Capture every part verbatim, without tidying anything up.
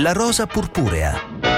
La rosa purpurea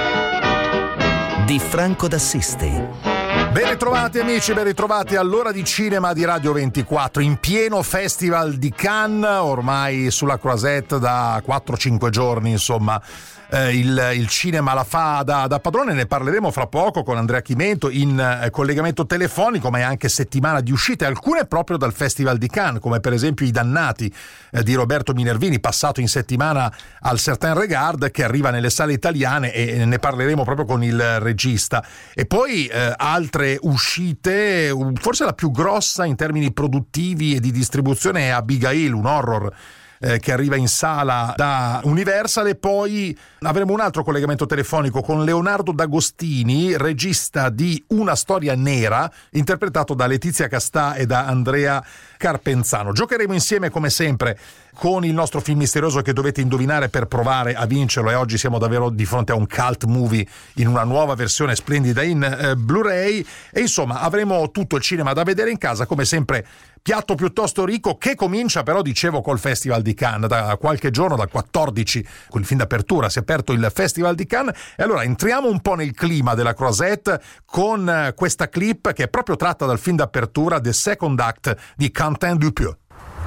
di Franco d'Assisti. Ben ritrovati amici, ben ritrovati all'ora di cinema di Radio ventiquattro, in pieno Festival di Cannes, ormai sulla Croisette da quattro cinque giorni, insomma. Eh, il, il cinema la fa da, da padrone. Ne parleremo fra poco con Andrea Chimento in eh, collegamento telefonico, ma è anche settimana di uscite, alcune proprio dal Festival di Cannes, come per esempio I Dannati eh, di Roberto Minervini, passato in settimana al Certain Regard, che arriva nelle sale italiane, e ne parleremo proprio con il regista. E poi eh, altre uscite, forse la più grossa in termini produttivi e di distribuzione è Abigail, un horror Eh, che arriva in sala da Universal. E poi avremo un altro collegamento telefonico con Leonardo D'Agostini, regista di Una storia nera, interpretato da Letizia Castà e da Andrea Carpenzano. Giocheremo insieme come sempre con il nostro film misterioso che dovete indovinare per provare a vincerlo, e oggi siamo davvero di fronte a un cult movie in una nuova versione splendida in eh, Blu-ray. E insomma avremo tutto il cinema da vedere in casa, come sempre piatto piuttosto ricco, che comincia però, dicevo, col Festival di Cannes. Da qualche giorno, dal quattordici, con il film d'apertura, si è aperto il Festival di Cannes, e allora entriamo un po' nel clima della Croisette con questa clip che è proprio tratta dal film d'apertura The Second Act di Quentin Dupieux.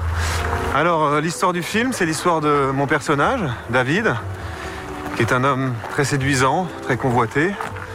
Alors, euh, l'histoire du film, c'est l'histoire de mon personnage, David, qui est un homme très séduisant, très convoité.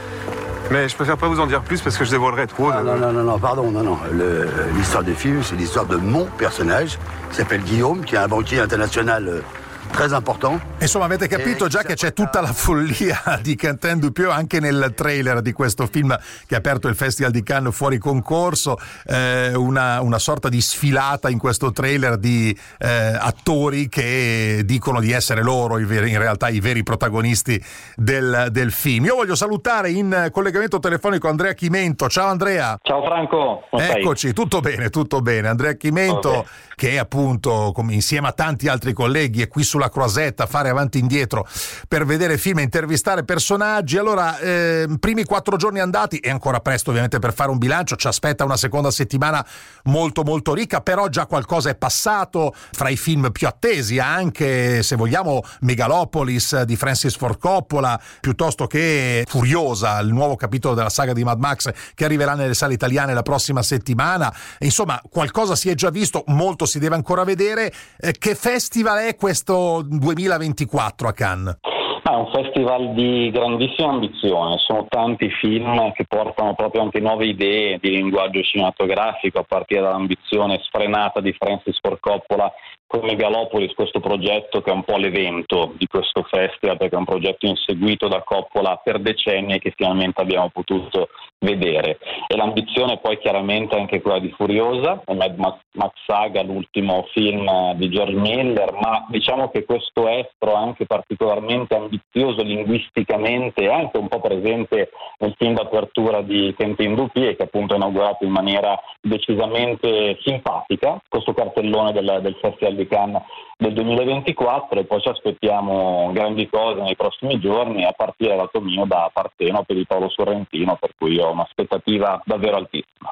Mais je préfère pas vous en dire plus parce que je dévoilerai trop. Ah, de... non, non, non, non, pardon, non, non. Le, l'histoire du film, c'est l'histoire de mon personnage, qui s'appelle Guillaume, qui est un banquier international euh, très important. Insomma, avete capito già che c'è tutta la follia di Quentin Dupieux anche nel trailer di questo film che ha aperto il Festival di Cannes fuori concorso. Eh, una, una sorta di sfilata in questo trailer di eh, attori che dicono di essere loro i veri, in realtà i veri protagonisti del, del film. Io voglio salutare in collegamento telefonico Andrea Chimento. Ciao Andrea. Ciao Franco. Eccoci, tutto bene, tutto bene. Andrea Chimento, okay, che appunto, come insieme a tanti altri colleghi, è qui sulla Croisette a fare avanti e indietro per vedere film e intervistare personaggi. Allora, eh, primi quattro giorni andati, è ancora presto ovviamente per fare un bilancio, ci aspetta una seconda settimana molto molto ricca, però già qualcosa è passato. Fra i film più attesi anche, se vogliamo, Megalopolis di Francis Ford Coppola, piuttosto che Furiosa, il nuovo capitolo della saga di Mad Max che arriverà nelle sale italiane la prossima settimana. Insomma, qualcosa si è già visto, molto si deve ancora vedere. Eh, che festival è questo duemilaventiquattro a Cannes? È un festival di grandissima ambizione, sono tanti film che portano proprio anche nuove idee di linguaggio cinematografico, a partire dall'ambizione sfrenata di Francis Ford Coppola con Megalopolis, questo progetto che è un po' l'evento di questo festival, perché è un progetto inseguito da Coppola per decenni e che finalmente abbiamo potuto vedere. E l'ambizione poi chiaramente anche quella di Furiosa, Mad Max, Max Saga, l'ultimo film di George Miller, ma diciamo che questo estro anche particolarmente ambizioso linguisticamente è anche un po' presente nel film d'apertura di Quentin Dupieux, che appunto è inaugurato in maniera decisamente simpatica, questo cartellone del, del Festival di Cannes del duemilaventiquattro, e poi ci aspettiamo grandi cose nei prossimi giorni, a partire dal mio da Partenope di Paolo Sorrentino, per cui ho un'aspettativa davvero altissima.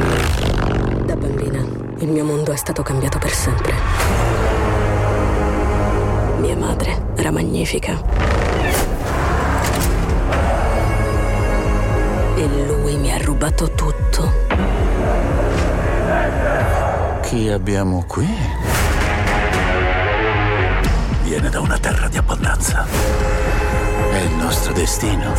Da bambina il mio mondo è stato cambiato per sempre. Mia madre era magnifica e lui mi ha rubato tutto. Chi abbiamo qui? Viene da una terra di abbondanza. È il nostro destino.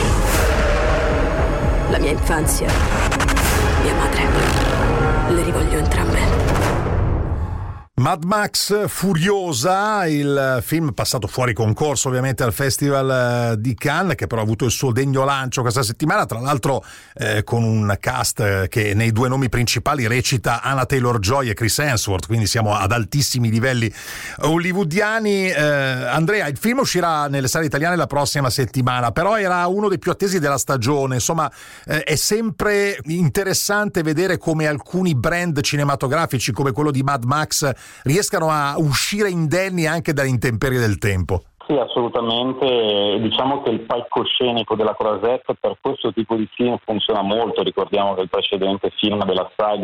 La mia infanzia, mia madre, le rivoglio entrambe. Mad Max Furiosa, il film passato fuori concorso ovviamente al Festival di Cannes, che però ha avuto il suo degno lancio questa settimana, tra l'altro eh, con un cast che nei due nomi principali recita Anna Taylor-Joy e Chris Hemsworth, quindi siamo ad altissimi livelli hollywoodiani. eh, Andrea, il film uscirà nelle sale italiane la prossima settimana, però era uno dei più attesi della stagione. Insomma, eh, è sempre interessante vedere come alcuni brand cinematografici come quello di Mad Max riescano a uscire indenni anche dalle intemperie del tempo. Sì, assolutamente. Diciamo che il palcoscenico della Croisette per questo tipo di film funziona molto. Ricordiamo che il precedente film della saga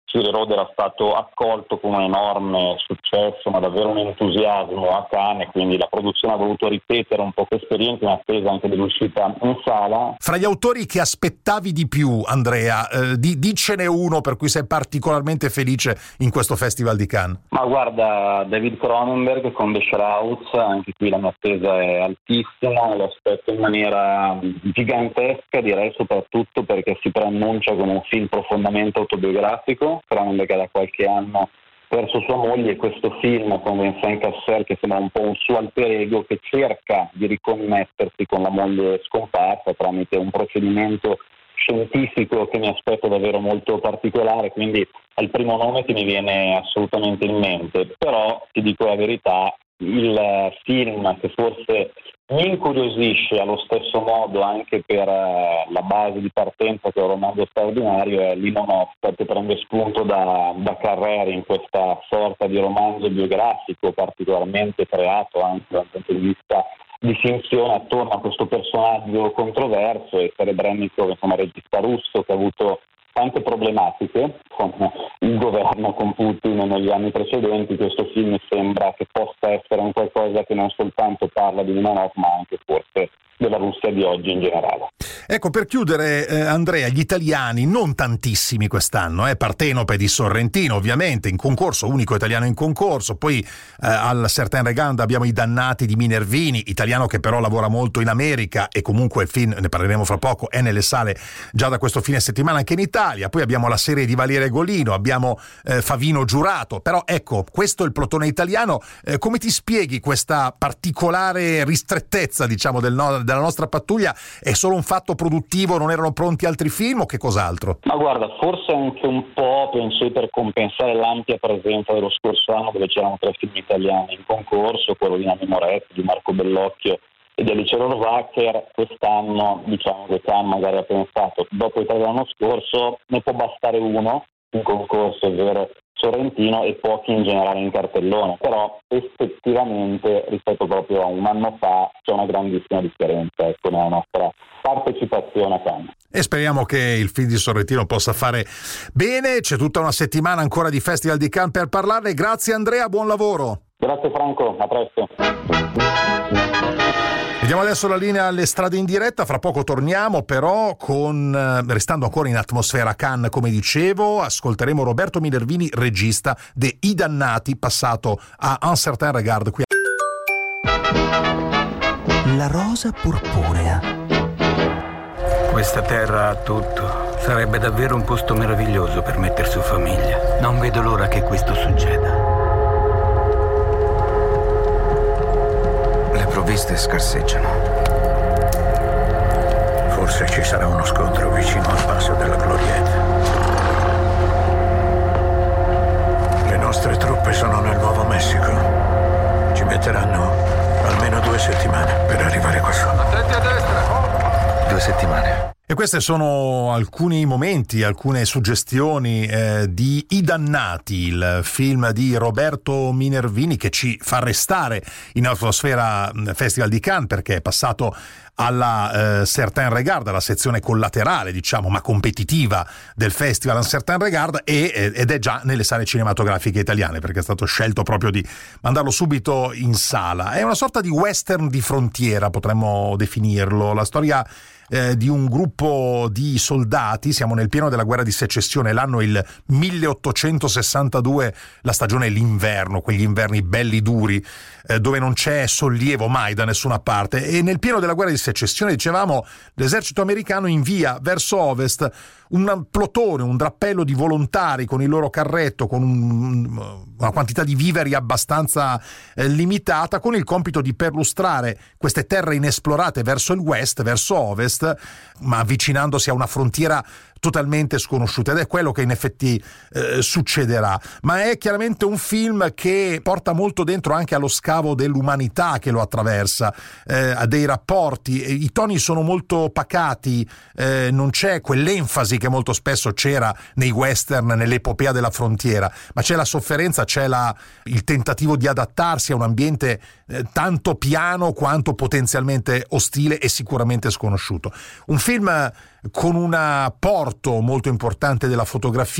Fury Road era stato accolto con un enorme successo, ma davvero un entusiasmo a Cannes, quindi la produzione ha voluto ripetere un po' questa esperienza in attesa anche dell'uscita in sala. Fra gli autori che aspettavi di più, Andrea, eh, di, dicene uno per cui sei particolarmente felice in questo Festival di Cannes. Ma guarda, David Cronenberg con The Shrouds, anche qui la mia attesa è altissima, lo aspetto in maniera gigantesca, direi, soprattutto perché si preannuncia come un film profondamente autobiografico. Cronenberg da qualche anno perso sua moglie, e questo film con Vincent Cassel, che sembra un po' un suo alter ego, che cerca di riconnettersi con la moglie scomparsa tramite un procedimento scientifico che mi aspetto davvero molto particolare, quindi al primo nome che mi viene assolutamente in mente. Però ti dico la verità, il film che forse mi incuriosisce allo stesso modo anche per uh, la base di partenza, che è un romanzo straordinario, è Limonov, che prende spunto da, da Carrère in questa sorta di romanzo biografico particolarmente creato anche dal punto di vista di finzione attorno a questo personaggio controverso, e Serebrennikov, insomma, regista russo che ha avuto tante problematiche con il governo, con Putin negli anni precedenti. Questo film mi sembra che possa essere un qualcosa che non soltanto parla di Limonov, ma anche forse della Russia di oggi in generale. Ecco, per chiudere, eh, Andrea, gli italiani non tantissimi quest'anno, eh, Partenope di Sorrentino ovviamente in concorso, unico italiano in concorso, poi eh, al Certain Regard abbiamo I Dannati di Minervini, italiano che però lavora molto in America, e comunque il film, ne parleremo fra poco, è nelle sale già da questo fine settimana anche in Italia. Poi abbiamo la serie di Valeria Golino, abbiamo eh, Favino Giurato, però ecco, questo è il plotone italiano. Eh, come ti spieghi questa particolare ristrettezza, diciamo, del no- della nostra pattuglia? È solo un fatto produttivo, non erano pronti altri film o che cos'altro? Ma guarda, forse anche un po', penso, per compensare l'ampia presenza dello scorso anno, dove c'erano tre film italiani in concorso, quello di Nanni Moretti, di Marco Bellocchio e di Alice Rohrwacher. Quest'anno, diciamo che Cannes magari ha pensato, dopo i tre dell'anno scorso, ne può bastare uno in concorso, è vero, Sorrentino, e pochi in generale in cartellone, però effettivamente rispetto proprio a un anno fa c'è una grandissima differenza, ecco, nella nostra partecipazione a Cannes. E speriamo che il film di Sorrentino possa fare bene. C'è tutta una settimana ancora di Festival di Cannes per parlarne. Grazie Andrea, buon lavoro. Grazie Franco, a presto. Vediamo adesso la linea alle strade in diretta, fra poco torniamo però con, restando ancora in atmosfera Cannes come dicevo, ascolteremo Roberto Minervini, regista de I Dannati, passato a Un Certain Regard qui. La rosa purpurea. Questa terra ha tutto, sarebbe davvero un posto meraviglioso per metter su famiglia. Non vedo l'ora che questo succeda. Le provviste scarseggiano. Forse ci sarà uno scontro vicino al passo della Gloriette. Le nostre truppe sono nel Nuovo Messico. Ci metteranno almeno due settimane per arrivare qua su. Attenti a destra! Due settimane. E questi sono alcuni momenti, alcune suggestioni eh, di I Dannati, il film di Roberto Minervini che ci fa restare in atmosfera Festival di Cannes, perché è passato alla eh, Certain Regard, alla sezione collaterale, diciamo, ma competitiva del Festival Un Certain Regard, e, ed è già nelle sale cinematografiche italiane, perché è stato scelto proprio di mandarlo subito in sala. È una sorta di western di frontiera, potremmo definirlo, la storia Eh, di un gruppo di soldati. Siamo nel pieno della guerra di secessione, l'anno è il milleottocentosessantadue, la stagione è l'inverno, quegli inverni belli duri eh, dove non c'è sollievo mai da nessuna parte, e nel pieno della guerra di secessione, dicevamo, l'esercito americano invia verso ovest un plotone, un drappello di volontari con il loro carretto, con un, una quantità di viveri abbastanza eh, limitata, con il compito di perlustrare queste terre inesplorate verso il west, verso ovest, ma avvicinandosi a una frontiera totalmente sconosciuta, ed è quello che in effetti eh, succederà. Ma è chiaramente un film che porta molto dentro anche allo scavo dell'umanità che lo attraversa, eh, a dei rapporti. I toni sono molto pacati, eh, non c'è quell'enfasi che molto spesso c'era nei western, nell'epopea della frontiera, ma c'è la sofferenza, c'è la, il tentativo di adattarsi a un ambiente eh, tanto piano quanto potenzialmente ostile e sicuramente sconosciuto. Un film con un apporto molto importante della fotografia,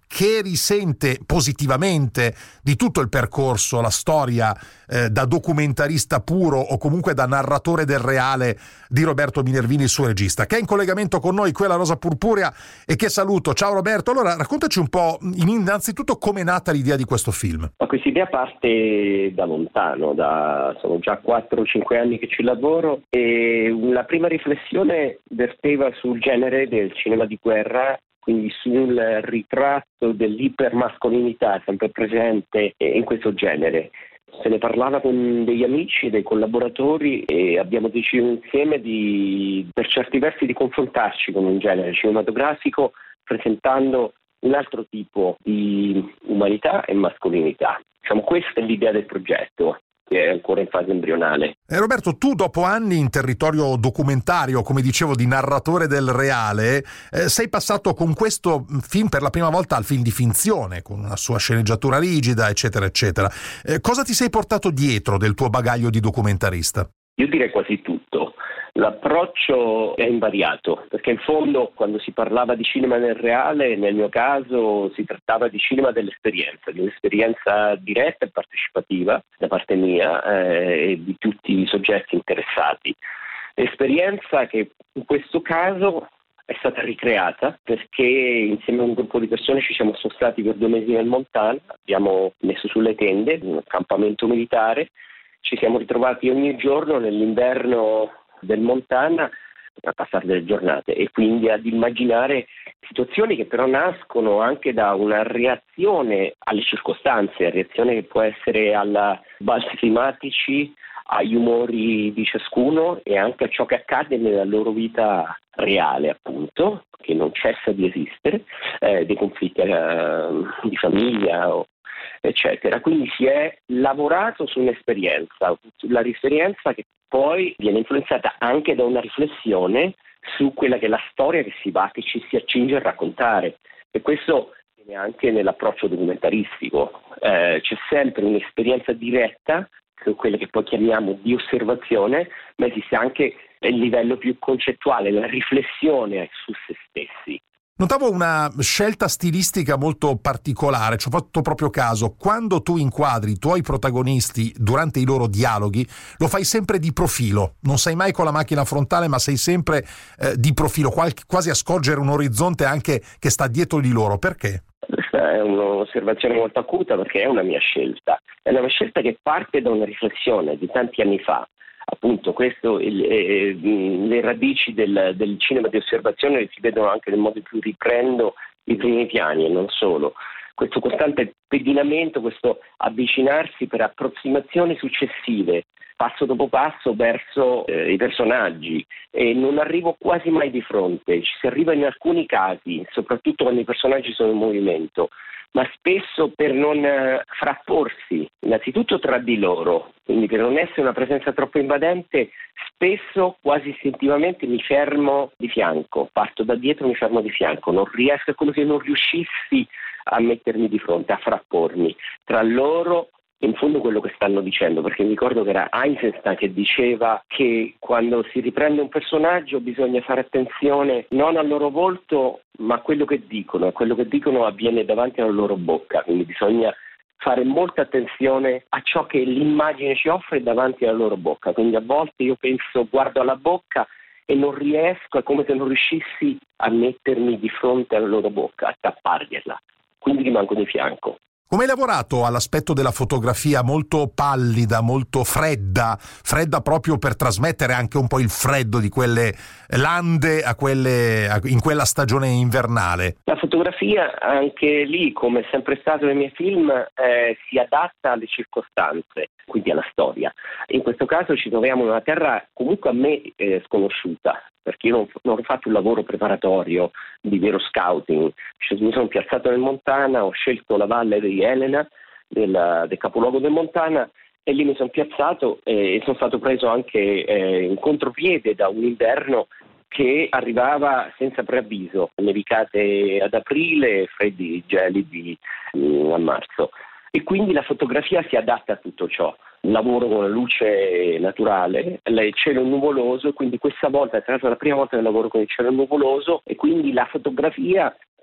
che risente positivamente di tutto il percorso, la storia eh, da documentarista puro o comunque da narratore del reale di Roberto Minervini, il suo regista, che è in collegamento con noi qui alla Rosa Purpurea e che saluto. Ciao Roberto, allora raccontaci un po' innanzitutto come è nata l'idea di questo film. Ma questa idea parte da lontano, da, sono già quattro o cinque anni che ci lavoro, e la prima riflessione verteva sul genere del cinema di guerra, quindi sul ritratto dell'ipermascolinità sempre presente in questo genere. Se ne parlava con degli amici, dei collaboratori, e abbiamo deciso insieme di, per certi versi, di confrontarci con un genere cinematografico presentando un altro tipo di umanità e mascolinità. Diciamo, questa è l'idea del progetto, che è ancora in fase embrionale. Eh, Roberto, tu dopo anni in territorio documentario, come dicevo, di narratore del reale, eh, sei passato con questo film per la prima volta al film di finzione, con una sua sceneggiatura rigida, eccetera, eccetera. Eh, cosa ti sei portato dietro del tuo bagaglio di documentarista? Io direi quasi tutto. L'approccio è invariato, perché in fondo quando si parlava di cinema nel reale, nel mio caso si trattava di cinema dell'esperienza, di un'esperienza diretta e partecipativa da parte mia eh, e di tutti i soggetti interessati. Esperienza che in questo caso è stata ricreata perché insieme a un gruppo di persone ci siamo spostati per due mesi nel Montana, abbiamo messo sulle tende, un accampamento militare, ci siamo ritrovati ogni giorno nell'inverno del Montana a passare delle giornate e quindi ad immaginare situazioni che però nascono anche da una reazione alle circostanze, reazione che può essere alla balzi climatici, agli umori di ciascuno e anche a ciò che accade nella loro vita reale, appunto, che non cessa di esistere, eh, dei conflitti eh, di famiglia o eccetera. Quindi si è lavorato su un'esperienza, sulla esperienza che poi viene influenzata anche da una riflessione su quella che è la storia che si va, che ci si accinge a raccontare, e questo viene anche nell'approccio documentaristico. Eh, c'è sempre un'esperienza diretta, quella che poi chiamiamo di osservazione, ma esiste anche il livello più concettuale, la riflessione su se stessi. Notavo una scelta stilistica molto particolare, ci ho fatto proprio caso. Quando tu inquadri i tuoi protagonisti durante i loro dialoghi, lo fai sempre di profilo, non sei mai con la macchina frontale, ma sei sempre eh, di profilo, quasi a scorgere un orizzonte anche che sta dietro di loro. Perché? Questa è un'osservazione molto acuta, perché è una mia scelta, è una mia scelta che parte da una riflessione di tanti anni fa. Appunto, questo, il, eh, le radici del, del cinema di osservazione si vedono anche nel modo in cui riprendo i primi piani e non solo. Questo costante pedinamento, questo avvicinarsi per approssimazioni successive, passo dopo passo verso eh, i personaggi, e non arrivo quasi mai di fronte. Ci si arriva in alcuni casi, soprattutto quando i personaggi sono in movimento, ma spesso per non eh, frapporsi innanzitutto tra di loro, quindi per non essere una presenza troppo invadente, spesso quasi istintivamente mi fermo di fianco, parto da dietro e mi fermo di fianco, non riesco, è come se non riuscissi a mettermi di fronte, a frappormi tra loro. In fondo quello che stanno dicendo, perché mi ricordo che era Eisenstein che diceva che quando si riprende un personaggio bisogna fare attenzione non al loro volto ma a quello che dicono, a quello che dicono avviene davanti alla loro bocca, quindi bisogna fare molta attenzione a ciò che l'immagine ci offre davanti alla loro bocca, quindi a volte io penso, guardo alla bocca e non riesco, è come se non riuscissi a mettermi di fronte alla loro bocca, a tappargliela, quindi rimango di fianco. Come hai lavorato all'aspetto della fotografia molto pallida, molto fredda, fredda proprio per trasmettere anche un po' il freddo di quelle lande a quelle, in quella stagione invernale? La fotografia anche lì, come è sempre stato nei miei film, eh, si adatta alle circostanze, quindi alla storia. In questo caso ci troviamo in una terra comunque a me eh, sconosciuta, perché io non, non ho fatto un lavoro preparatorio di vero scouting. Cioè, mi sono piazzato nel Montana, ho scelto la valle di Helena, del, del capoluogo del Montana, e lì mi sono piazzato e, e sono stato preso anche eh, in contropiede da un inverno che arrivava senza preavviso, nevicate ad aprile, freddi gelidi mh, a marzo. E quindi la fotografia si adatta a tutto ciò. Lavoro con la luce naturale, il cielo nuvoloso, quindi questa volta è stata la prima volta che lavoro con il cielo nuvoloso, e quindi la fotografia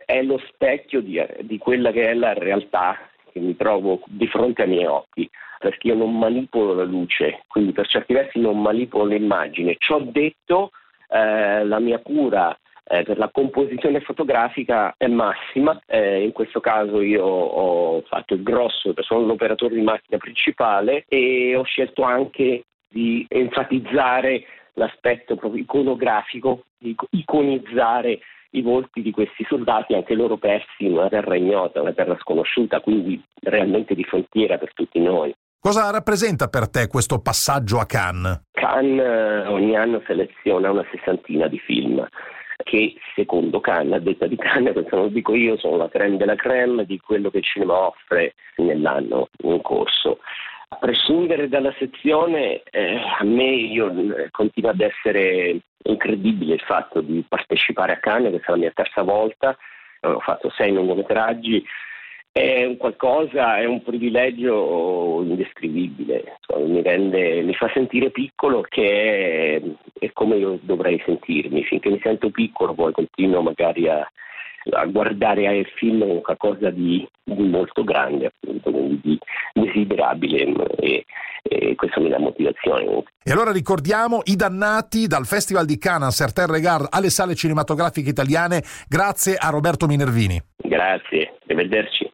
è lo specchio di, di quella che è la realtà che mi trovo di fronte ai miei occhi, perché io non manipolo la luce, quindi per certi versi non manipolo l'immagine. Ciò detto, eh, la mia cura eh, per la composizione fotografica è massima. Eh, in questo caso io ho fatto il grosso, sono l'operatore di macchina principale, e ho scelto anche di enfatizzare l'aspetto proprio iconografico, di iconizzare i volti di questi soldati, anche loro persi in una terra ignota, una terra sconosciuta, quindi realmente di frontiera per tutti noi. Cosa rappresenta per te questo passaggio a Cannes? Cannes ogni anno seleziona una sessantina di film che, secondo Cannes, a detta di Cannes, questo non lo dico io, sono la crème della crème di quello che il cinema offre nell'anno in corso. A prescindere dalla sezione, eh, a me io eh, continua ad essere incredibile il fatto di partecipare a Cannes, questa è la mia terza volta, ho fatto sei lungometraggi, è un qualcosa, è un privilegio indescrivibile, mi rende, mi fa sentire piccolo, che è, è come io dovrei sentirmi. Finché mi sento piccolo poi continuo magari a, a guardare il film come qualcosa di, di molto grande, appunto, quindi di desiderabile, e, e questo mi dà motivazione. E allora ricordiamo I Dannati dal Festival di Cannes Certain Regard alle sale cinematografiche italiane, grazie a Roberto Minervini. Grazie, arrivederci.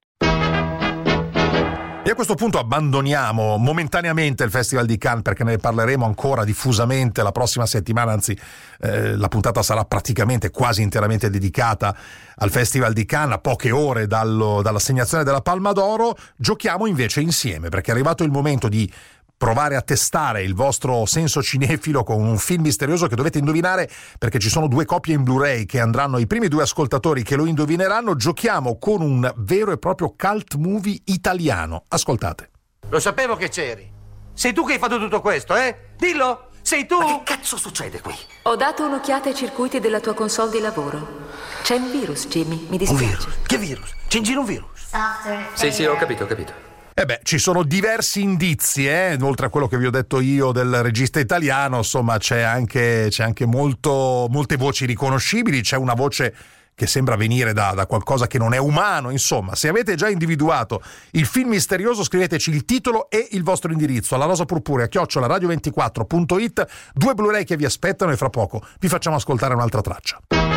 E a questo punto abbandoniamo momentaneamente il Festival di Cannes, perché ne parleremo ancora diffusamente la prossima settimana, anzi eh, la puntata sarà praticamente quasi interamente dedicata al Festival di Cannes, a poche ore dallo, dall'assegnazione della Palma d'Oro. Giochiamo invece insieme, perché è arrivato il momento di provare a testare il vostro senso cinefilo con un film misterioso che dovete indovinare, perché ci sono due copie in Blu-ray che andranno ai primi due ascoltatori che lo indovineranno. Giochiamo con un vero e proprio cult movie italiano. Ascoltate. Lo sapevo che c'eri. Sei tu che hai fatto tutto questo, eh? Dillo! Sei tu! Ma che cazzo succede qui? Ho dato un'occhiata ai circuiti della tua console di lavoro. C'è un virus, Jimmy, mi dispiace. Un virus? Che virus? C'è in giro un virus? Sì, sì, ho capito, ho capito. Eh beh, ci sono diversi indizi, eh? Oltre a quello che vi ho detto io del regista italiano, insomma c'è anche, c'è anche molto, molte voci riconoscibili, c'è una voce che sembra venire da, da qualcosa che non è umano. Insomma, se avete già individuato il film misterioso, scriveteci il titolo e il vostro indirizzo alla rosa purpurea chiocciola radio ventiquattro punto it. Due Blu-ray che vi aspettano e fra poco vi facciamo ascoltare un'altra traccia.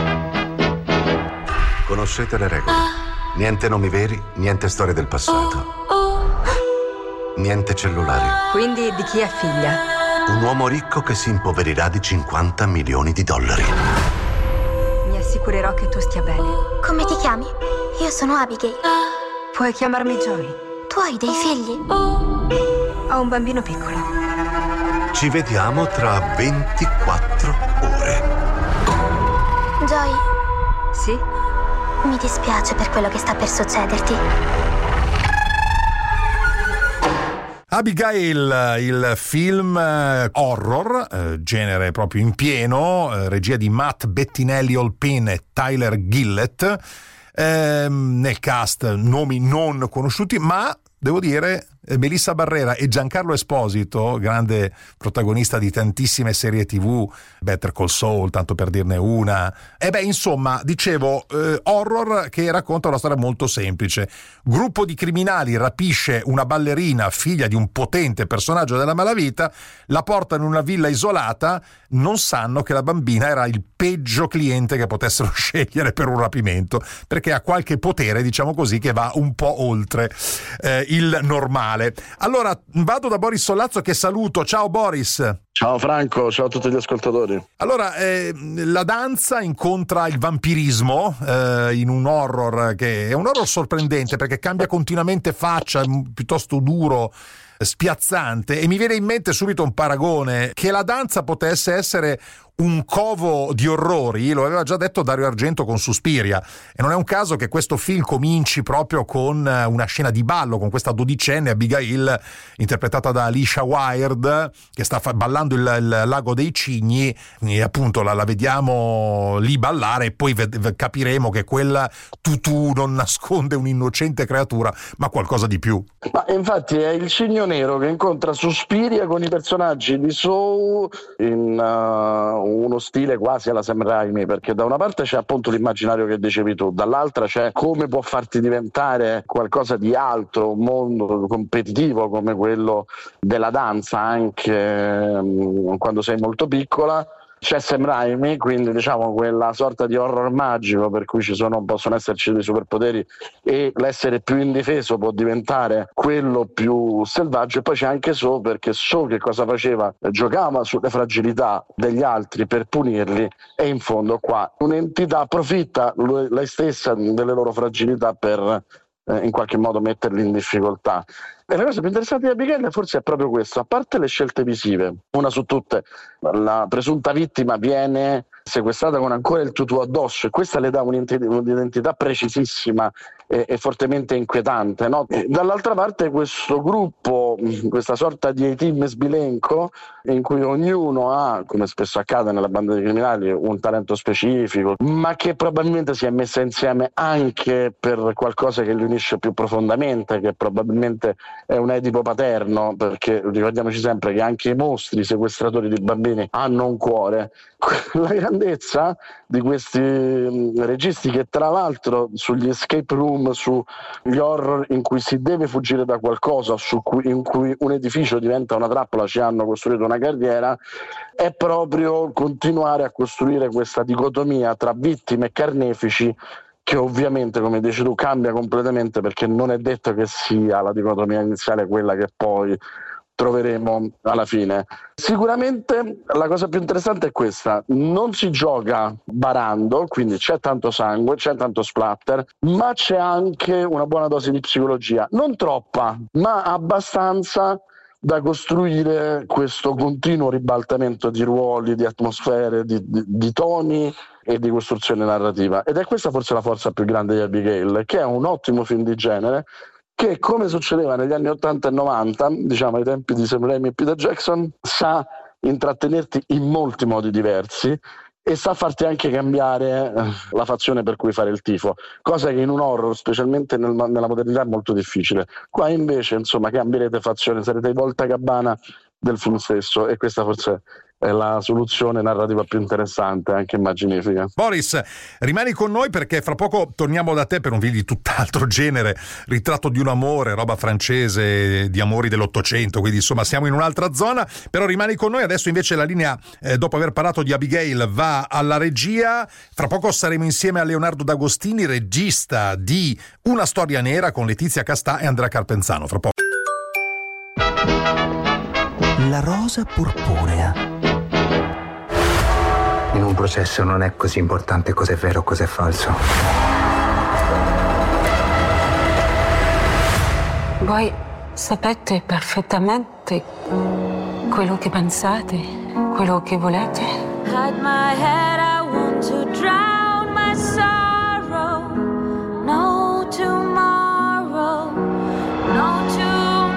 Conoscete le regole. Niente nomi veri, niente storie del passato. Niente cellulari. Quindi di chi è figlia? Un uomo ricco che si impoverirà di cinquanta milioni di dollari. Mi assicurerò che tu stia bene. Come ti chiami? Io sono Abigail. Puoi chiamarmi Joy. Tu hai dei figli? Ho un bambino piccolo. Ci vediamo tra ventiquattro ore. Joy? Sì? Mi dispiace per quello che sta per succederti. Abigail, il film eh, horror, eh, genere proprio in pieno, eh, regia di Matt Bettinelli-Olpin e Tyler Gillett, eh, nel cast nomi non conosciuti, ma devo dire Melissa Barrera e Giancarlo Esposito, grande protagonista di tantissime serie tivù, Better Call Saul, tanto per dirne una. E beh, insomma, dicevo, eh, horror che racconta una storia molto semplice. Gruppo di criminali rapisce una ballerina, figlia di un potente personaggio della malavita, la portano in una villa isolata, non sanno che la bambina era il peggio cliente che potessero scegliere per un rapimento, perché ha qualche potere, diciamo così, che va un po' oltre eh, il normale. Allora vado da Boris Sollazzo, che saluto. Ciao Boris. Ciao Franco, ciao a tutti gli ascoltatori. Allora, eh, la danza incontra il vampirismo eh, in un horror che è un horror sorprendente, perché cambia continuamente faccia, è piuttosto duro, spiazzante, e mi viene in mente subito un paragone: che la danza potesse essere un covo di orrori, lo aveva già detto Dario Argento con Suspiria, e non è un caso che questo film cominci proprio con una scena di ballo con questa dodicenne Abigail interpretata da Alicia Wilde, che sta ballando guardando il, il Lago dei Cigni, e appunto la, la vediamo lì ballare, e poi ved- capiremo che quel tutù non nasconde un'innocente creatura, ma qualcosa di più. Ma infatti è il Cigno Nero che incontra Suspiria con i personaggi di Saw in uh, uno stile quasi alla Sam Raimi, perché da una parte c'è appunto l'immaginario che dicevi tu, dall'altra c'è come può farti diventare qualcosa di altro, un mondo competitivo come quello della danza anche um, quando sei molto piccola. C'è Sam Raimi, quindi diciamo quella sorta di horror magico per cui ci sono, possono esserci dei superpoteri e l'essere più indifeso può diventare quello più selvaggio. E poi c'è anche So, perché So che cosa faceva? Giocava sulle fragilità degli altri per punirli, e in fondo qua un'entità approfitta lei stessa delle loro fragilità per eh, in qualche modo metterli in difficoltà. E la cosa più interessante di Abigail forse è proprio questo, a parte le scelte visive, una su tutte, la presunta vittima viene sequestrata con ancora il tutù addosso, e questa le dà un'identità precisissima e, e fortemente inquietante, no? E dall'altra parte questo gruppo, questa sorta di A-team sbilenco in cui ognuno ha, come spesso accade nella banda di criminali, un talento specifico, ma che probabilmente si è messa insieme anche per qualcosa che li unisce più profondamente, che probabilmente è un Edipo paterno, perché ricordiamoci sempre che anche i mostri sequestratori di bambini hanno un cuore. La grandezza di questi registi, che tra l'altro sugli escape room, sugli horror in cui si deve fuggire da qualcosa, su cui, in cui un edificio diventa una trappola, ci hanno costruito una carriera, è proprio continuare a costruire questa dicotomia tra vittime e carnefici, che ovviamente, come dici tu, cambia completamente, perché non è detto che sia la dicotomia iniziale quella che poi troveremo alla fine. Sicuramente la cosa più interessante è questa: non si gioca barando, quindi c'è tanto sangue, c'è tanto splatter, ma c'è anche una buona dose di psicologia, non troppa, ma abbastanza da costruire questo continuo ribaltamento di ruoli, di atmosfere, di, di, di toni e di costruzione narrativa. Ed è questa forse la forza più grande di Abigail, che è un ottimo film di genere, che, come succedeva negli anni ottanta e novanta, diciamo ai tempi di Sam Raimi e Peter Jackson, sa intrattenerti in molti modi diversi e sa farti anche cambiare la fazione per cui fare il tifo, cosa che in un horror, specialmente nel, nella modernità, è molto difficile. Qua invece, insomma, cambierete fazione, sarete i voltagabbana del film stesso, e questa forse è la soluzione narrativa più interessante, anche immaginifica. Boris, rimani con noi, perché fra poco torniamo da te per un video di tutt'altro genere, ritratto di un amore, roba francese, di amori dell'Ottocento, quindi insomma siamo in un'altra zona, però rimani con noi. Adesso invece la linea, eh, dopo aver parlato di Abigail, va alla regia. Fra poco saremo insieme a Leonardo D'Agostini, regista di Una storia nera, con Letizia Castà e Andrea Carpenzano. Fra poco. La rosa purpurea. In un processo non è così importante cosa è vero o cosa è falso. Voi sapete perfettamente quello che pensate, quello che volete. Hide my head, I want to drown my sorrow. No tomorrow, no tomorrow.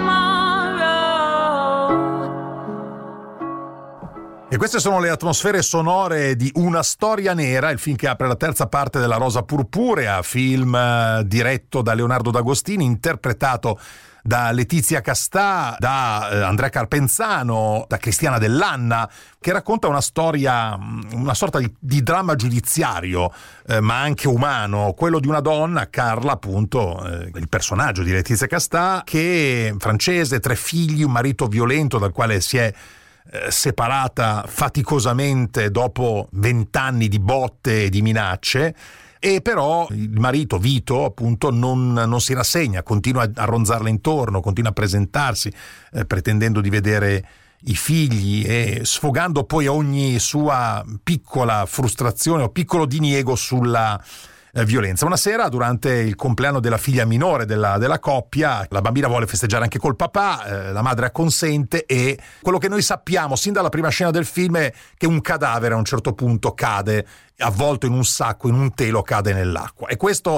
E queste sono le atmosfere sonore di Una storia nera, il film che apre la terza parte della Rosa Purpurea, film eh, diretto da Leonardo D'Agostini, interpretato da Letizia Castà, da eh, Andrea Carpenzano, da Cristiana Dell'Anna, che racconta una storia, una sorta di, di dramma giudiziario, eh, ma anche umano, quello di una donna, Carla appunto, eh, il personaggio di Letizia Castà, che è francese, tre figli, un marito violento dal quale si è eh, separata faticosamente dopo vent'anni di botte e di minacce. E però il marito Vito appunto non, non si rassegna, continua a ronzarle intorno, continua a presentarsi eh, pretendendo di vedere i figli e sfogando poi ogni sua piccola frustrazione o piccolo diniego sulla eh, violenza. Una sera, durante il compleanno della figlia minore della, della coppia, la bambina vuole festeggiare anche col papà, eh, la madre acconsente, e quello che noi sappiamo sin dalla prima scena del film è che un cadavere a un certo punto cade avvolto in un sacco, in un telo, cade nell'acqua. E questo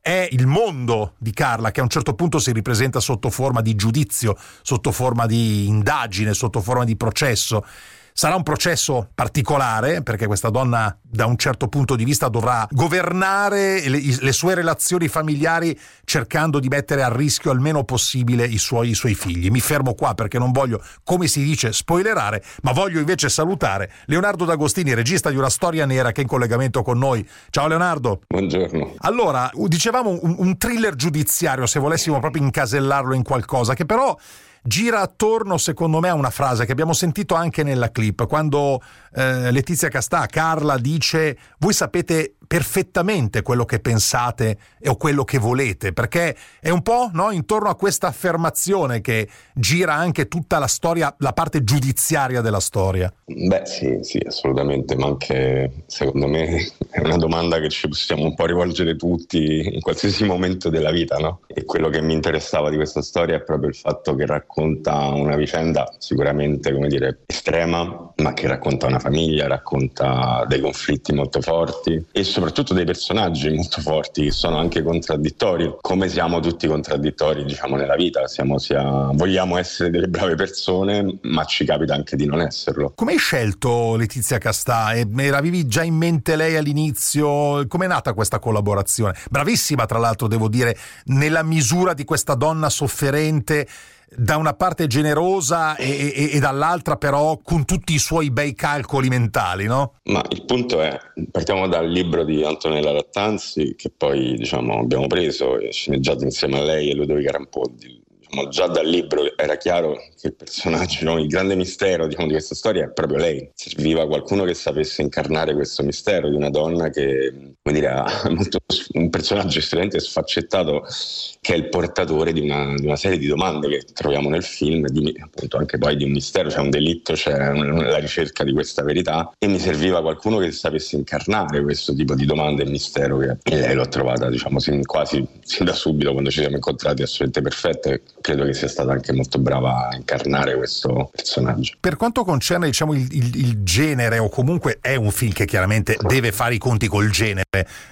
è il mondo di Carla, che a un certo punto si ripresenta sotto forma di giudizio, sotto forma di indagine, sotto forma di processo. Sarà un processo particolare, perché questa donna da un certo punto di vista dovrà governare le, le sue relazioni familiari, cercando di mettere a rischio al meno possibile i suoi, i suoi figli. Mi fermo qua perché non voglio, come si dice, spoilerare, ma voglio invece salutare Leonardo D'Agostini, regista di Una storia nera, che è in collegamento con noi. Ciao Leonardo. Buongiorno. Allora, dicevamo un, un thriller giudiziario, se volessimo proprio incasellarlo in qualcosa, che però gira attorno, secondo me, a una frase che abbiamo sentito anche nella clip, quando eh, Letizia Castà, Carla, dice: voi sapete perfettamente quello che pensate o quello che volete, perché è un po', no, intorno a questa affermazione che gira anche tutta la storia, la parte giudiziaria della storia. Beh sì, sì, assolutamente, ma anche secondo me è una domanda che ci possiamo un po' rivolgere tutti in qualsiasi momento della vita, no? E quello che mi interessava di questa storia è proprio il fatto che racconta una vicenda sicuramente, come dire, estrema, ma che racconta una famiglia, racconta dei conflitti molto forti e soprattutto dei personaggi molto forti che sono anche contraddittori, come siamo tutti contraddittori, diciamo, nella vita. Siamo sia vogliamo essere delle brave persone, ma ci capita anche di non esserlo. Come hai scelto Letizia Castà? Avevi già in mente lei all'inizio? Com'è nata questa collaborazione? Bravissima, tra l'altro, devo dire, nella misura di questa donna sofferente, da una parte generosa e, e, e dall'altra però con tutti i suoi bei calcoli mentali, no? Ma il punto è, partiamo dal libro di Antonella Lattanzi, che poi, diciamo, abbiamo preso e sceneggiato insieme a lei e Ludovica Rampoldi. Diciamo, già dal libro era chiaro che il personaggio, no, il grande mistero, diciamo, di questa storia è proprio lei. Serviva qualcuno che sapesse incarnare questo mistero di una donna che, come dire, ha molto, un personaggio estremamente sfaccettato, che è il portatore di una, di una serie di domande che troviamo nel film, di, appunto anche poi di un mistero, c'è un delitto, c'è un, la ricerca di questa verità, e mi serviva qualcuno che sapesse incarnare questo tipo di domande e mistero, che, e lei l'ho trovata, diciamo, sin, quasi sin da subito, quando ci siamo incontrati, assolutamente perfetta, e credo che sia stata anche molto brava a incarnare questo personaggio. Per quanto concerne, diciamo, il, il, il genere, o comunque è un film che chiaramente deve fare i conti col genere,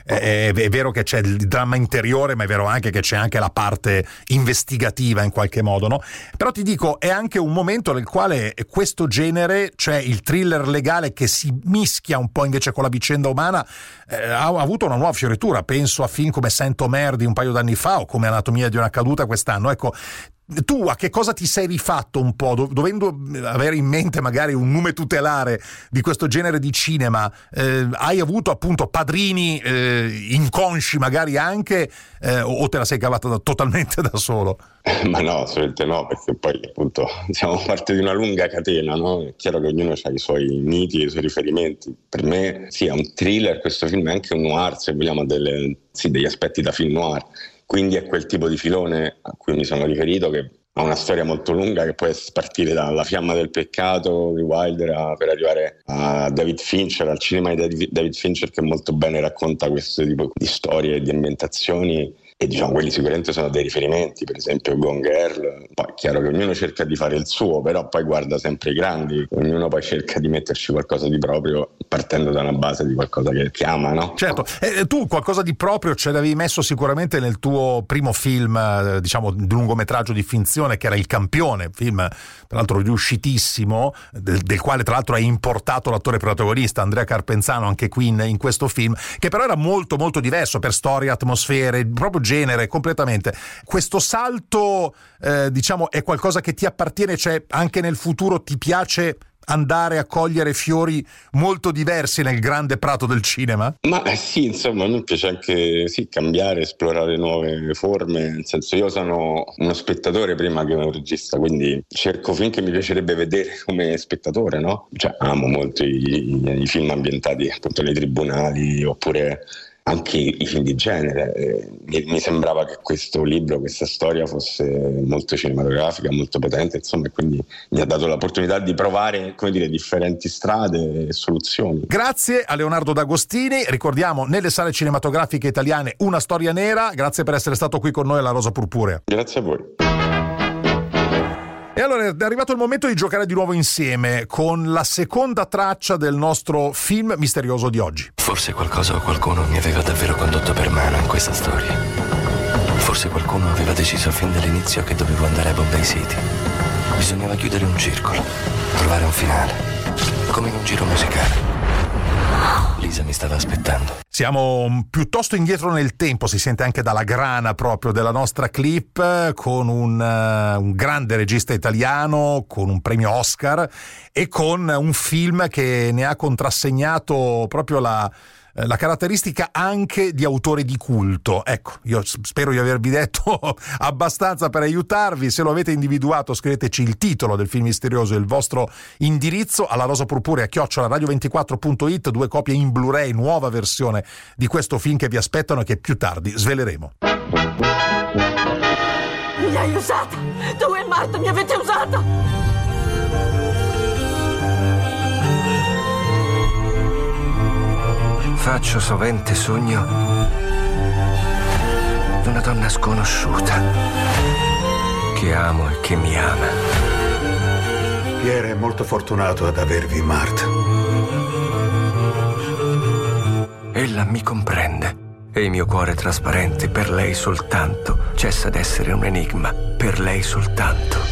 è, è vero che c'è il dramma interiore, ma è vero anche che c'è anche la parte investigativa in qualche modo, no? Però ti dico, è anche un momento nel quale questo genere, cioè il thriller legale che si mischia un po' invece con la vicenda umana, eh, ha, ha avuto una nuova fioritura. Penso a film come Saint-Omer di un paio d'anni fa o come Anatomia di una caduta quest'anno. Ecco, tu a che cosa ti sei rifatto un po', dovendo avere in mente magari un nume tutelare di questo genere di cinema? Eh, hai avuto appunto padrini eh, inconsci magari anche, eh, o te la sei cavata da, totalmente da solo? Ma no, assolutamente no, perché poi appunto siamo parte di una lunga catena, no? È chiaro che ognuno ha i suoi miti e i suoi riferimenti. Per me sì, è un thriller, questo film è anche un noir, se vogliamo, delle, sì, degli aspetti da film noir. Quindi è quel tipo di filone a cui mi sono riferito, che ha una storia molto lunga, che può partire dalla Fiamma del peccato di Wilder a, per arrivare a David Fincher, al cinema di David Fincher, che molto bene racconta questo tipo di storie e di ambientazioni. E diciamo, quelli sicuramente sono dei riferimenti, per esempio Gone Girl. Poi è chiaro che ognuno cerca di fare il suo, però poi guarda sempre i grandi, ognuno poi cerca di metterci qualcosa di proprio, partendo da una base di qualcosa che, che ama, no? Certo, e tu qualcosa di proprio ce l'avevi messo sicuramente nel tuo primo film, diciamo, di lungometraggio di finzione, che era Il Campione, film tra l'altro riuscitissimo, del, del quale tra l'altro hai importato l'attore protagonista Andrea Carpenzano, anche qui in, in questo film, che però era molto molto diverso per storia, atmosfere, proprio genere completamente. Questo salto, eh, diciamo, è qualcosa che ti appartiene, cioè anche nel futuro ti piace andare a cogliere fiori molto diversi nel grande prato del cinema? Ma eh sì, insomma, a me piace anche sì, cambiare, esplorare nuove forme, nel senso, io sono uno spettatore prima che un regista, quindi cerco film che mi piacerebbe vedere come spettatore, no? Cioè amo molto i, i, i film ambientati appunto nei tribunali, oppure anche i film di genere. Eh, mi, mi sembrava che questo libro, questa storia fosse molto cinematografica, molto potente, insomma, e quindi mi ha dato l'opportunità di provare, come dire, differenti strade e soluzioni. Grazie a Leonardo D'Agostini, ricordiamo, nelle sale cinematografiche italiane Una storia nera. Grazie per essere stato qui con noi alla Rosa Purpurea. Grazie a voi. E allora è arrivato il momento di giocare di nuovo insieme con la seconda traccia del nostro film misterioso di oggi. Forse qualcosa o qualcuno mi aveva davvero condotto per mano in questa storia. Forse qualcuno aveva deciso fin dall'inizio che dovevo andare a Bombay City. Bisognava chiudere un circolo, trovare un finale, come in un giro musicale. Lisa mi stava aspettando. Siamo piuttosto indietro nel tempo, si sente anche dalla grana proprio della nostra clip, con un, uh, un grande regista italiano, con un premio Oscar e con un film che ne ha contrassegnato proprio la... la caratteristica anche di autore di culto. Ecco, io spero di avervi detto abbastanza per aiutarvi. Se lo avete individuato, scriveteci il titolo del film misterioso e il vostro indirizzo alla rosa purpurea chiocciola radio ventiquattro punto it, due copie in Blu-ray, nuova versione di questo film che vi aspettano e che più tardi sveleremo. Mi hai usata! Tu e Marta mi avete usata! Faccio sovente sogno di una donna sconosciuta che amo e che mi ama. Pierre è molto fortunato ad avervi, Marthe. Ella mi comprende e il mio cuore trasparente per lei soltanto cessa d'essere un enigma, per lei soltanto.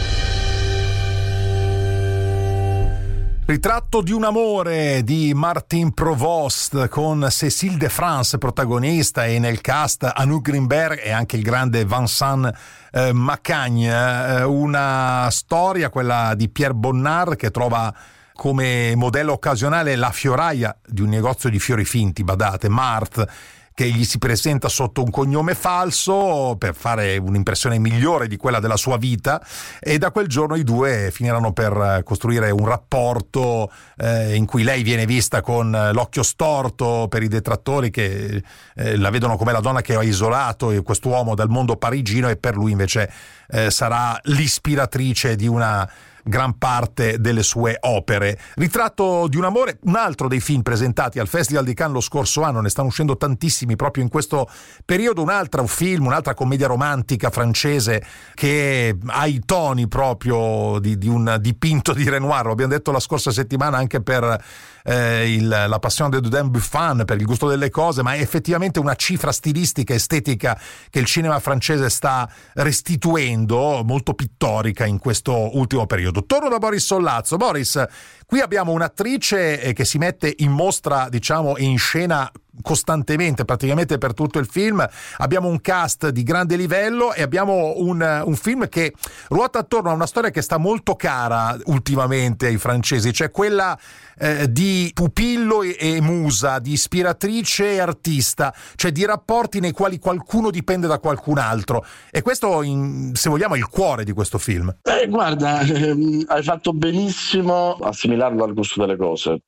Ritratto di un amore di Martin Provost con Cécile de France protagonista e nel cast Anouk Greenberg e anche il grande Vincent eh, Macaigne, eh, una storia, quella di Pierre Bonnard, che trova come modello occasionale la fioraia di un negozio di fiori finti, badate, Marthe, che gli si presenta sotto un cognome falso per fare un'impressione migliore di quella della sua vita, e da quel giorno i due finiranno per costruire un rapporto eh, in cui lei viene vista con l'occhio storto per i detrattori che eh, la vedono come la donna che ha isolato quest'uomo dal mondo parigino, e per lui invece eh, sarà l'ispiratrice di una gran parte delle sue opere. Ritratto di un amore, un altro dei film presentati al Festival di Cannes lo scorso anno, ne stanno uscendo tantissimi proprio in questo periodo, un altro film, un'altra commedia romantica francese che ha i toni proprio di, di un dipinto di Renoir, lo abbiamo detto la scorsa settimana anche per eh, il, la Passion de Dudin Buffon, per il gusto delle cose, ma è effettivamente una cifra stilistica, estetica che il cinema francese sta restituendo, molto pittorica in questo ultimo periodo. Torno da Boris Sollazzo. Boris, qui abbiamo un'attrice che si mette in mostra, diciamo, e in scena costantemente, praticamente per tutto il film. Abbiamo un cast di grande livello e abbiamo un, un film che ruota attorno a una storia che sta molto cara ultimamente ai francesi, cioè quella eh, di pupillo e, e musa, di ispiratrice e artista, cioè di rapporti nei quali qualcuno dipende da qualcun altro, e questo, in, se vogliamo, è il cuore di questo film. Eh, guarda, ehm, hai fatto benissimo a assimilarlo al gusto delle cose,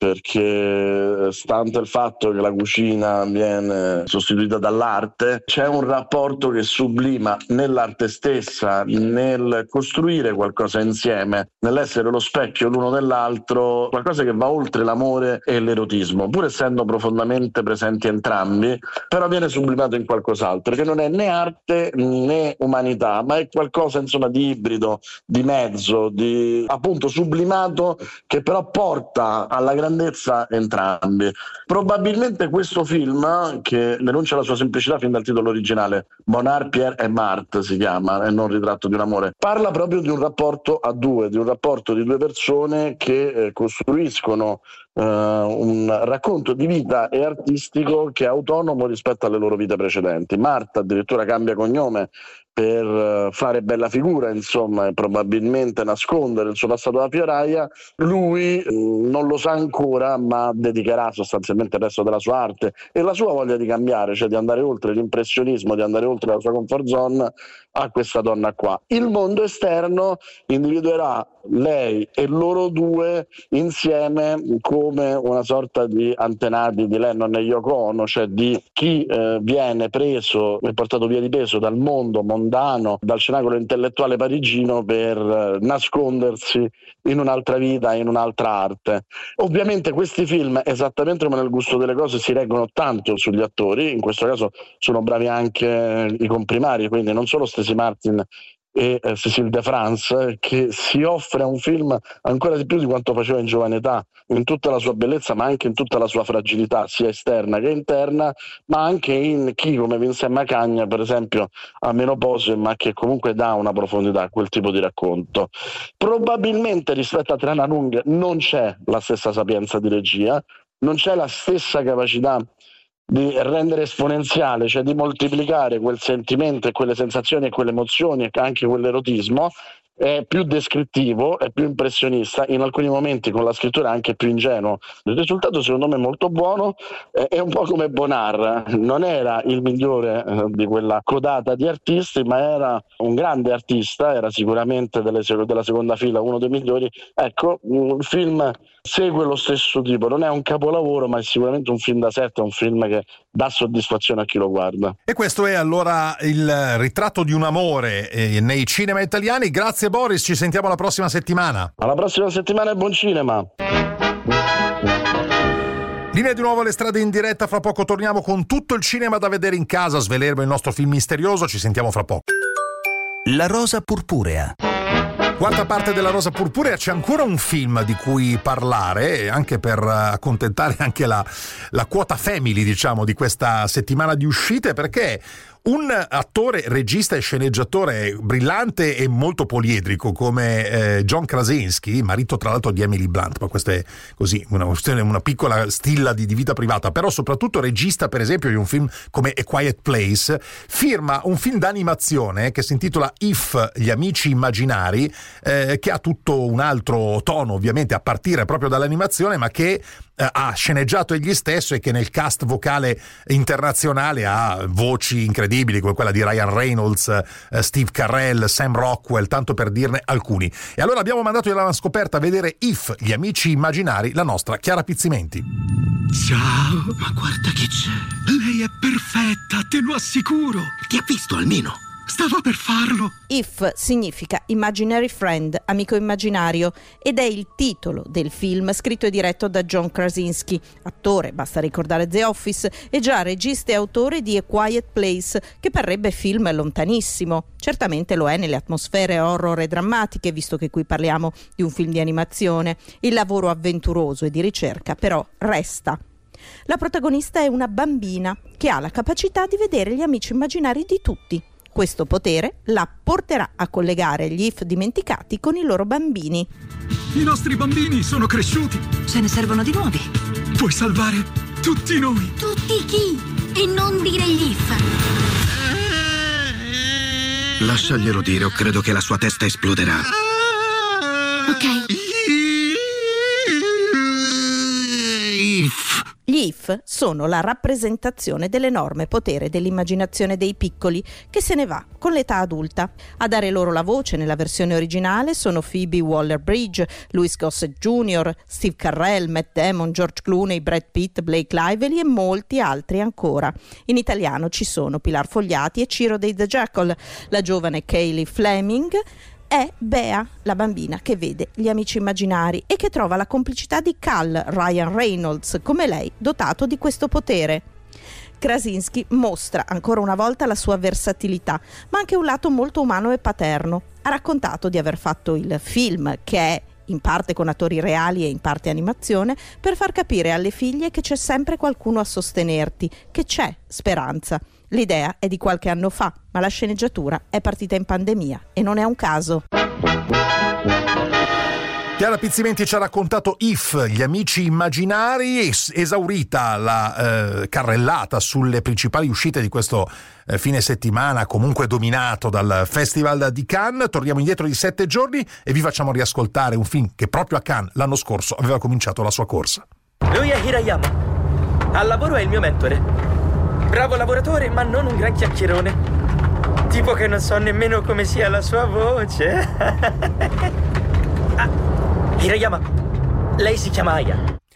perché stante il fatto che la cucina viene sostituita dall'arte, c'è un rapporto che sublima nell'arte stessa, nel costruire qualcosa insieme, nell'essere lo specchio l'uno dell'altro, qualcosa che va oltre l'amore e l'erotismo, pur essendo profondamente presenti entrambi, però viene sublimato in qualcos'altro che non è né arte né umanità, ma è qualcosa insomma di ibrido, di mezzo, di appunto sublimato, che però porta alla grandezza entrambi. Probabilmente questo film, che denuncia la sua semplicità fin dal titolo originale, Bonnard, Pierre et Marthe si chiama, e non Ritratto di un amore, parla proprio di un rapporto a due, di un rapporto di due persone che eh, costruiscono Uh, un racconto di vita e artistico che è autonomo rispetto alle loro vite precedenti. Marthe addirittura cambia cognome per fare bella figura, insomma, e probabilmente nascondere il suo passato da fioraia. Lui mh, non lo sa ancora, ma dedicherà sostanzialmente il resto della sua arte e la sua voglia di cambiare, cioè di andare oltre l'impressionismo, di andare oltre la sua comfort zone, a questa donna qua. Il mondo esterno individuerà lei e loro due insieme come una sorta di antenati di Lennon e Yoko Ono, cioè di chi eh, viene preso e portato via di peso dal mondo mondano, dal cenacolo intellettuale parigino, per eh, nascondersi in un'altra vita, in un'altra arte. Ovviamente questi film, esattamente come nel gusto delle cose, si reggono tanto sugli attori, in questo caso sono bravi anche i comprimari, quindi non solo Stacey Martin e eh, Cécile de France, che si offre a un film ancora di più di quanto faceva in giovane età, in tutta la sua bellezza ma anche in tutta la sua fragilità sia esterna che interna, ma anche in chi come Vincent Macagna per esempio ha meno pose ma che comunque dà una profondità a quel tipo di racconto. Probabilmente rispetto a Trananung non c'è la stessa sapienza di regia, non c'è la stessa capacità di rendere esponenziale, cioè di moltiplicare quel sentimento e quelle sensazioni e quelle emozioni e anche quell'erotismo. È più descrittivo, è più impressionista, in alcuni momenti con la scrittura anche più ingenuo. Il risultato secondo me è molto buono, è un po' come Bonnard, non era il migliore di quella codata di artisti, ma era un grande artista, era sicuramente delle, della seconda fila uno dei migliori. Ecco, il film segue lo stesso tipo, non è un capolavoro ma è sicuramente un film da sette, è un film che dà soddisfazione a chi lo guarda. E questo è allora il ritratto di un amore eh, nei cinema italiani. Grazie Boris, ci sentiamo la prossima settimana. Alla prossima settimana e buon cinema. Linea di nuovo alle strade in diretta, fra poco torniamo con tutto il cinema da vedere in casa, sveleremo il nostro film misterioso, ci sentiamo fra poco. La rosa purpurea. Quarta parte della Rosa Purpurea, c'è ancora un film di cui parlare, anche per accontentare anche la, la quota family, diciamo, di questa settimana di uscite, perché un attore, regista e sceneggiatore brillante e molto poliedrico come eh, John Krasinski, marito tra l'altro di Emily Blunt, ma questa è così una, una piccola stilla di, di vita privata, però soprattutto regista per esempio di un film come A Quiet Place, firma un film d'animazione che si intitola If, gli amici immaginari, eh, che ha tutto un altro tono ovviamente a partire proprio dall'animazione, ma che eh, ha sceneggiato egli stesso e che nel cast vocale internazionale ha voci incredibili come quella di Ryan Reynolds, eh, Steve Carell, Sam Rockwell, tanto per dirne alcuni. E allora abbiamo mandato alla scoperta a vedere If, gli amici immaginari, la nostra Chiara Pizzimenti. Ciao, ma guarda chi c'è. Lei è perfetta, te lo assicuro. Ti ha visto almeno? Stavo per farlo. If significa Imaginary Friend, amico immaginario, ed è il titolo del film scritto e diretto da John Krasinski, attore, basta ricordare The Office, e già regista e autore di A Quiet Place, che parrebbe film lontanissimo. Certamente lo è nelle atmosfere horror e drammatiche, visto che qui parliamo di un film di animazione. Il lavoro avventuroso e di ricerca però resta. La protagonista è una bambina che ha la capacità di vedere gli amici immaginari di tutti. Questo potere la porterà a collegare gli If dimenticati con i loro bambini. I nostri bambini sono cresciuti. Ce ne servono di nuovi. Puoi salvare tutti noi. Tutti chi? E non dire gli If. Lasciaglielo dire, o credo che la sua testa esploderà. Ok. If. Gli If sono la rappresentazione dell'enorme potere dell'immaginazione dei piccoli che se ne va con l'età adulta. A dare loro la voce nella versione originale sono Phoebe Waller-Bridge, Louis Gossett Junior, Steve Carell, Matt Damon, George Clooney, Brad Pitt, Blake Lively e molti altri ancora. In italiano ci sono Pilar Fogliati e Ciro dei The Jackal. La giovane Kaylee Fleming è Bea, la bambina che vede gli amici immaginari e che trova la complicità di Cal, Ryan Reynolds, come lei, dotato di questo potere. Krasinski mostra ancora una volta la sua versatilità, ma anche un lato molto umano e paterno. Ha raccontato di aver fatto il film, che è in parte con attori reali e in parte animazione, per far capire alle figlie che c'è sempre qualcuno a sostenerti, che c'è speranza. L'idea è di qualche anno fa, ma la sceneggiatura è partita in pandemia e non è un caso. Chiara Pizzimenti ci ha raccontato If, gli amici immaginari, es- esaurita la eh, carrellata sulle principali uscite di questo eh, fine settimana, comunque dominato dal Festival di Cannes. Torniamo indietro di sette giorni e vi facciamo riascoltare un film che proprio a Cannes l'anno scorso aveva cominciato la sua corsa. Lui è Hirayama. Al lavoro è il mio mentore. Bravo lavoratore, ma non un gran chiacchierone. Tipo che non so nemmeno come sia la sua voce. ah, Hirayama, lei si chiama Aya.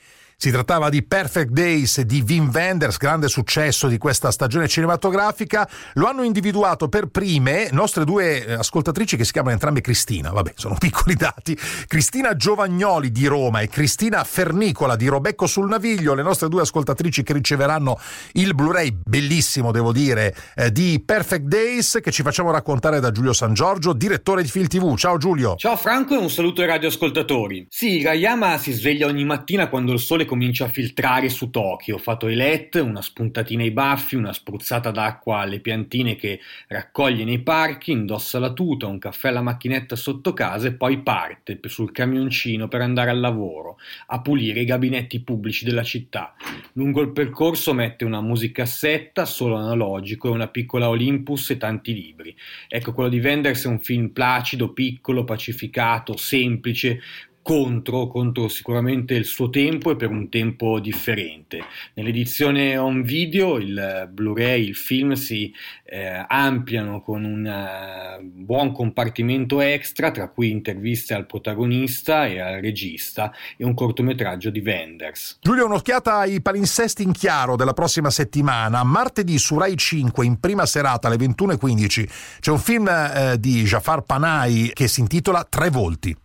Si trattava di Perfect Days di Wim Wenders, grande successo di questa stagione cinematografica. Lo hanno individuato per prime nostre due ascoltatrici che si chiamano entrambe Cristina, vabbè, sono piccoli dati, Cristina Giovagnoli di Roma e Cristina Fernicola di Robecco sul Naviglio, le nostre due ascoltatrici che riceveranno il Blu-ray bellissimo, devo dire, eh, di Perfect Days, che ci facciamo raccontare da Giulio San Giorgio, direttore di Film tivù. Ciao Giulio. Ciao Franco e un saluto ai radioascoltatori. Sì, Hirayama si sveglia ogni mattina quando il sole comincia a filtrare su Tokyo, fa toilette, una spuntatina ai baffi, una spruzzata d'acqua alle piantine che raccoglie nei parchi, indossa la tuta, un caffè alla macchinetta sotto casa e poi parte sul camioncino per andare al lavoro, a pulire i gabinetti pubblici della città. Lungo il percorso mette una musicassetta, solo analogico, e una piccola Olympus e tanti libri. Ecco, quello di Wenders è un film placido, piccolo, pacificato, semplice, contro, contro sicuramente il suo tempo e per un tempo differente. Nell'edizione home video, il Blu-ray, il film si eh, ampliano con un uh, buon compartimento extra, tra cui interviste al protagonista e al regista e un cortometraggio di Wenders. Giulio, un'occhiata ai palinsesti in chiaro della prossima settimana. Martedì su Rai cinque, in prima serata alle ventuno e quindici, c'è un film eh, di Jafar Panahi che si intitola Tre volti.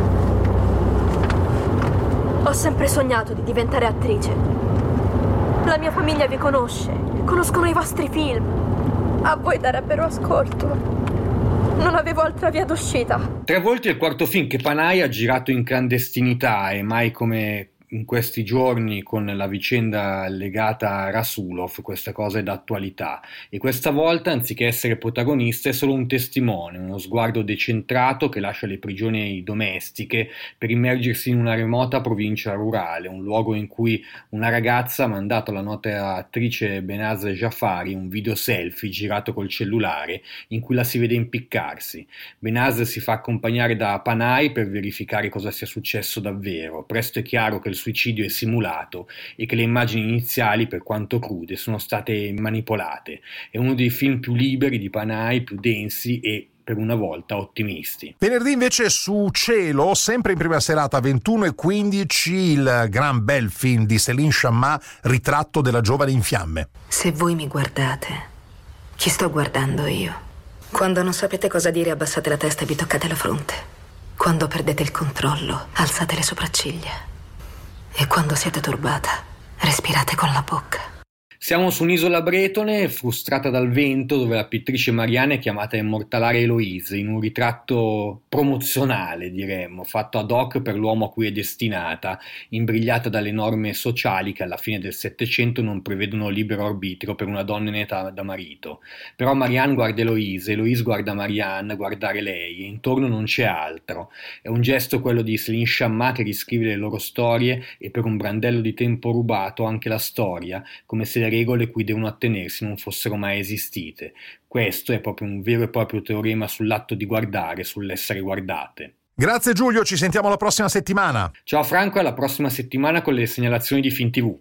Ho sempre sognato di diventare attrice. La mia famiglia vi conosce, conoscono i vostri film. A voi darebbero ascolto. Non avevo altra via d'uscita. Tre volti è il quarto film che Panahi ha girato in clandestinità e mai come in questi giorni con la vicenda legata a Rasulov, questa cosa è d'attualità, e questa volta anziché essere protagonista è solo un testimone, uno sguardo decentrato che lascia le prigioni domestiche per immergersi in una remota provincia rurale, un luogo in cui una ragazza ha mandato alla nota attrice Behnaz Jafari un video selfie girato col cellulare in cui la si vede impiccarsi. Behnaz si fa accompagnare da Panahi per verificare cosa sia successo davvero. Presto è chiaro che il suicidio è simulato e che le immagini iniziali, per quanto crude, sono state manipolate. È uno dei film più liberi di Panahi, più densi e per una volta ottimisti. Venerdì invece su Cielo, sempre in prima serata ventuno e quindici, il gran bel film di Céline Sciamma, Ritratto della giovane in fiamme. Se voi mi guardate, chi sto guardando io? Quando non sapete cosa dire, abbassate la testa e vi toccate la fronte. Quando perdete il controllo, alzate le sopracciglia. E quando siete turbata, respirate con la bocca. Siamo su un'isola bretone, frustrata dal vento, dove la pittrice Marianne è chiamata a immortalare Eloise in un ritratto promozionale, diremmo, fatto ad hoc per l'uomo a cui è destinata, imbrigliata dalle norme sociali che alla fine del Settecento non prevedono libero arbitrio per una donna in età da marito. Però Marianne guarda Eloise, Eloise guarda Marianne, guardare lei, e intorno non c'è altro. È un gesto quello di Céline Sciamma che riscrive le loro storie e per un brandello di tempo rubato anche la storia, come se le regole cui devono attenersi non fossero mai esistite. Questo è proprio un vero e proprio teorema sull'atto di guardare, sull'essere guardate. Grazie Giulio, ci sentiamo la prossima settimana. Ciao Franco, alla prossima settimana con le segnalazioni di Film tivù.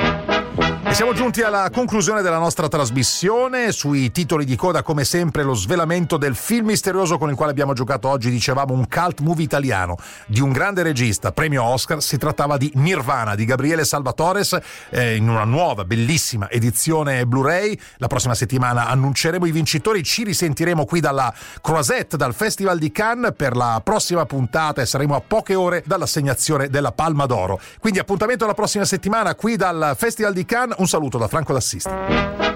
E siamo giunti alla conclusione della nostra trasmissione. Sui titoli di coda, come sempre, lo svelamento del film misterioso con il quale abbiamo giocato oggi. Dicevamo un cult movie italiano di un grande regista, premio Oscar. Si trattava di Nirvana di Gabriele Salvatores, eh, in una nuova bellissima edizione Blu-ray. La prossima settimana annunceremo i vincitori, ci risentiremo qui dalla Croisette, dal Festival di Cannes per la prossima puntata e saremo a poche ore dall'assegnazione della Palma d'Oro. Quindi appuntamento alla prossima settimana qui dal Festival di Cannes. Un saluto da Franco D'Assisti.